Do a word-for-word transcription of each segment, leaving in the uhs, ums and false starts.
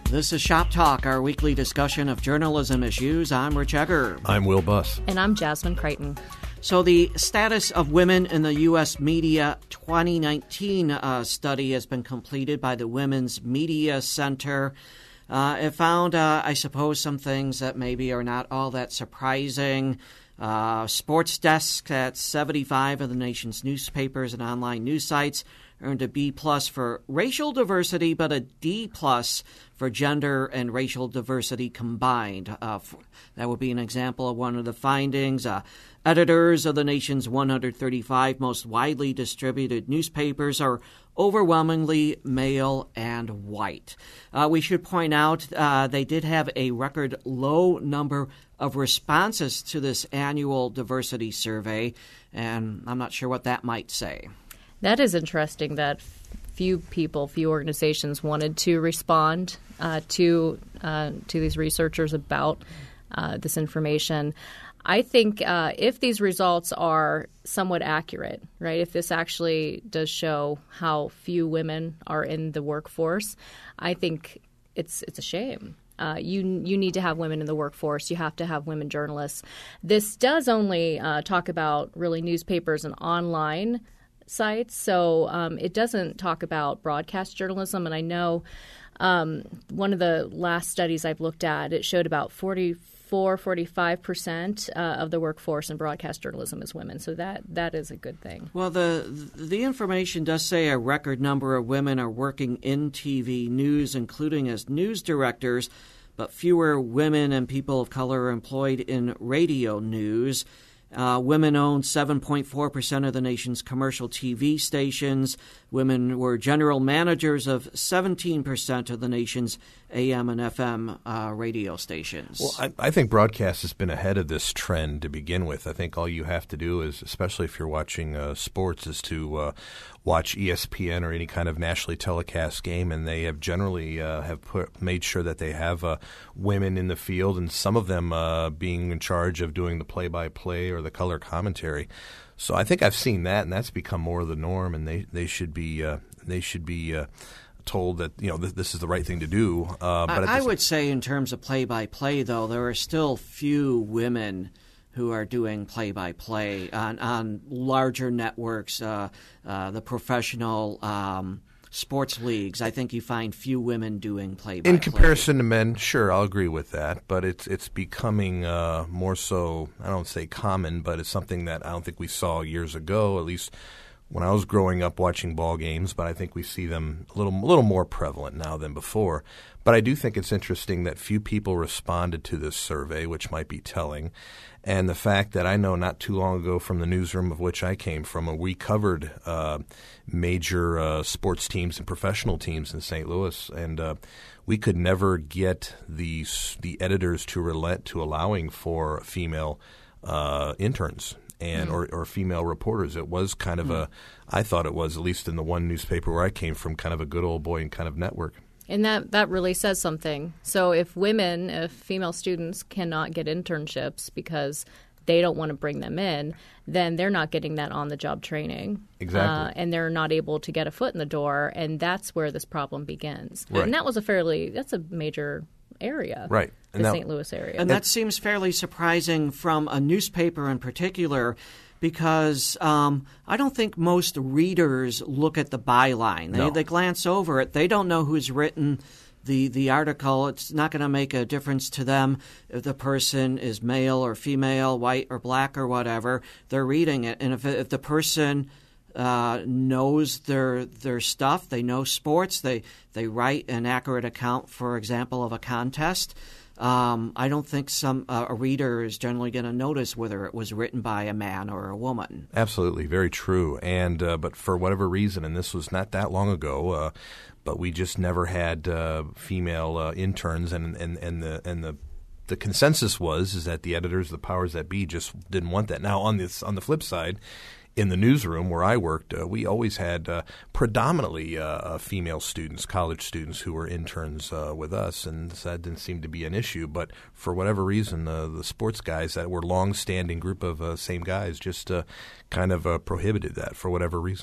This is Shop Talk, our weekly discussion of journalism issues. I'm Rich Egger. I'm Will Buss. And I'm Jasmine Crichton. So the Status of Women in the U S. Media twenty nineteen uh, study has been completed by the Women's Media Center. Uh, it found, uh, I suppose, some things that maybe are not all that surprising. Uh, sports desks at seventy-five of the nation's newspapers and online news sites earned a B plus for racial diversity, but a D plus for gender and racial diversity combined. Uh, for, that would be an example of one of the findings. Uh, editors of the nation's one hundred thirty-five most widely distributed newspapers are overwhelmingly male and white. Uh, we should point out uh, they did have a record low number of responses to this annual diversity survey, and I'm not sure what that might say. That is interesting that few people, few organizations wanted to respond uh, to uh, to these researchers about uh, this information. I think uh, if these results are somewhat accurate, right, if this actually does show how few women are in the workforce, I think it's it's a shame. Uh, you you need to have women in the workforce. You have to have women journalists. This does only uh, talk about really newspapers and online sites, so um, it doesn't talk about broadcast journalism. And I know um, one of the last studies I've looked at, it showed about forty-four, forty-five percent uh, of the workforce in broadcast journalism is women. So that that is a good thing. Well, the the information does say a record number of women are working in T V news, including as news directors, but fewer women and people of color are employed in radio news. Uh, women own seven point four percent of the nation's commercial T V stations. Women were general managers of seventeen percent of the nation's A M and F M uh, radio stations. Well, I, I think broadcast has been ahead of this trend to begin with. I think all you have to do is, especially if you're watching uh, sports, is to uh, watch E S P N or any kind of nationally telecast game, and they have generally uh, have put, made sure that they have uh, women in the field, and some of them uh, being in charge of doing the play-by-play or the color commentary. So I think I've seen that, and that's become more of the norm, and they, they should be uh, they should be uh, told that, you know, th- this is the right thing to do. Uh, but I, I would say in terms of play-by-play, though, there are still few women who are doing play-by-play on, on larger networks, uh, uh, the professional um, sports leagues. I think you find few women doing play-by-play. In comparison to men, sure, I'll agree with that. But it's it's becoming uh, more so, I don't say common, but it's something that I don't think we saw years ago, at least when I was growing up watching ball games. But I think we see them a little, a little more prevalent now than before. But I do think it's interesting that few people responded to this survey, which might be telling. And the fact that I know not too long ago from the newsroom of which I came from, uh, we covered uh, major uh, sports teams and professional teams in Saint Louis, and uh, we could never get the the editors to relent to allowing for female uh, interns and mm. or, or female reporters. It was kind of mm. a, I thought it was, at least in the one newspaper where I came from, kind of a good old boy and kind of network. And that, that really says something. So if women, if female students cannot get internships because they don't want to bring them in, then they're not getting that on-the-job training. Exactly. Uh, and they're not able to get a foot in the door, and that's where this problem begins. Right. And that was a fairly – that's a major area. Right. The Saint Louis area. And that seems fairly surprising from a newspaper in particular, because um, I don't think most readers look at the byline. They, no. they glance over it. They don't know who's written the, the article. It's not going to make a difference to them if the person is male or female, white or black or whatever. They're reading it. And if, if the person uh, knows their their stuff, they know sports, they, they write an accurate account, for example, of a contest, Um, I don't think some uh, a reader is generally going to notice whether it was written by a man or a woman. Absolutely, very true. And uh, but for whatever reason, and this was not that long ago, uh, but we just never had uh, female uh, interns, and, and, and the and the the consensus was is that the editors, the powers that be, just didn't want that. Now on this on the flip side, in the newsroom where I worked, uh, we always had uh, predominantly uh, female students, college students who were interns uh, with us, and so that didn't seem to be an issue. But for whatever reason, uh, the sports guys that were long-standing group of uh, same guys just uh, kind of uh, prohibited that for whatever reason.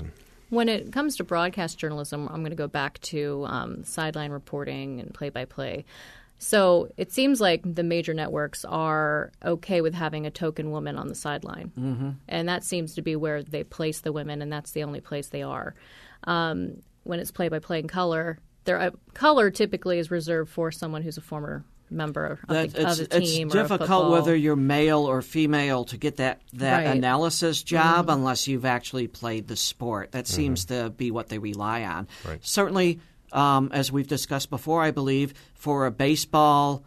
When it comes to broadcast journalism, I'm going to go back to um, sideline reporting and play-by-play. So it seems like the major networks are okay with having a token woman on the sideline. Mm-hmm. And that seems to be where they place the women, and that's the only place they are. Um, when it's play-by-play in color, there, uh, color typically is reserved for someone who's a former member of, that, the, of the team. It's or difficult whether you're male or female to get that, that right. analysis job mm-hmm. unless you've actually played the sport. That seems mm-hmm. to be what they rely on. Right. Certainly, um, as we've discussed before, I believe, for a baseball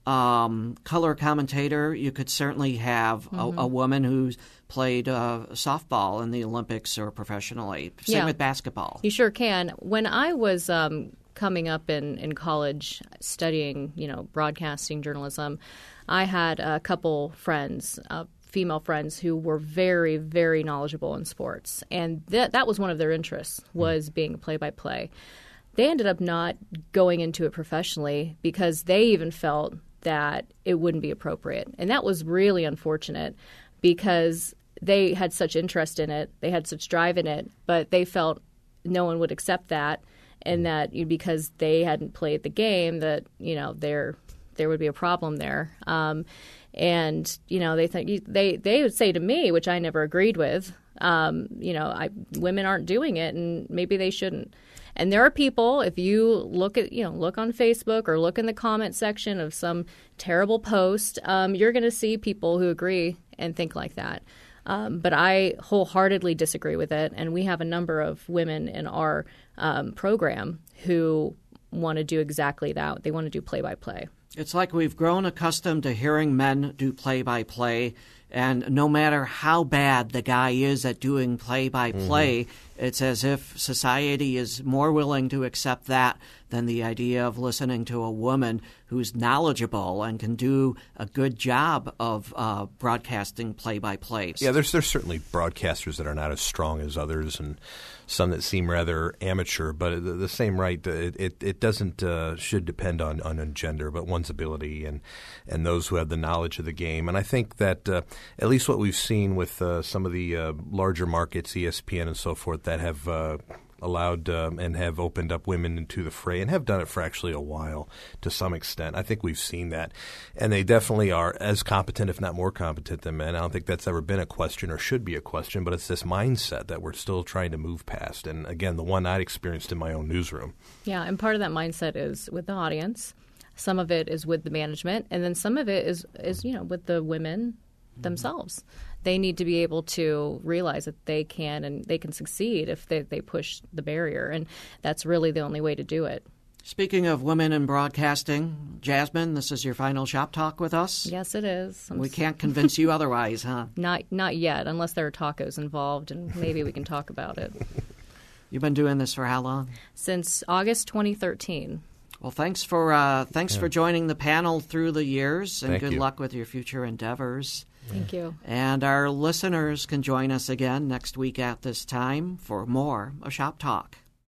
um, color commentator, you could certainly have mm-hmm. a, a woman who's played uh, softball in the Olympics or professionally. Same yeah. with basketball. You sure can. When I was um, coming up in, in college studying, you know, broadcasting journalism, I had a couple friends, uh, female friends, who were very, very knowledgeable in sports. And that that was one of their interests, was being a play-by-play. They ended up not going into it professionally because they even felt that it wouldn't be appropriate. And that was really unfortunate because they had such interest in it, they had such drive in it, but they felt no one would accept that, and that because they hadn't played the game, that you know there there would be a problem there. Um, and you know they think they they would say to me, which I never agreed with, um, you know, I, women aren't doing it, and maybe they shouldn't. And there are people, if you look at, you know, look on Facebook or look in the comment section of some terrible post, um, you're going to see people who agree and think like that. Um, but I wholeheartedly disagree with it. And we have a number of women in our um, program who want to do exactly that. They want to do play-by-play. It's like we've grown accustomed to hearing men do play-by-play, and no matter how bad the guy is at doing play-by-play, mm-hmm. it's as if society is more willing to accept that than the idea of listening to a woman who's knowledgeable and can do a good job of uh, broadcasting play-by-play. Yeah, there's there's certainly broadcasters that are not as strong as others, and some that seem rather amateur. But the, the same right, it it, it doesn't uh, should depend on, on gender, but one's ability and and those who have the knowledge of the game. And I think that uh, at least what we've seen with uh, some of the uh, larger markets, E S P N and so forth, that have uh, allowed um, and have opened up women into the fray and have done it for actually a while to some extent. I think we've seen that. And they definitely are as competent, if not more competent than men. I don't think that's ever been a question or should be a question, but it's this mindset that we're still trying to move past. And again, the one I experienced in my own newsroom. Yeah, and part of that mindset is with the audience. Some of it is with the management, and then some of it is, is you know, with the women themselves. They need to be able to realize that they can and they can succeed if they, they push the barrier, and that's really the only way to do it. Speaking of women in broadcasting, Jasmine, this is your final shop talk with us? Yes, it is. I'm we can't convince you otherwise, huh? Not not yet, unless there are tacos involved, and maybe we can talk about it. You've been doing this for how long? Since August twenty thirteen. Well, thanks for uh, thanks yeah. for joining the panel through the years, and Thank good you. luck with your future endeavors. Thank you. And our listeners can join us again next week at this time for more of Shop Talk.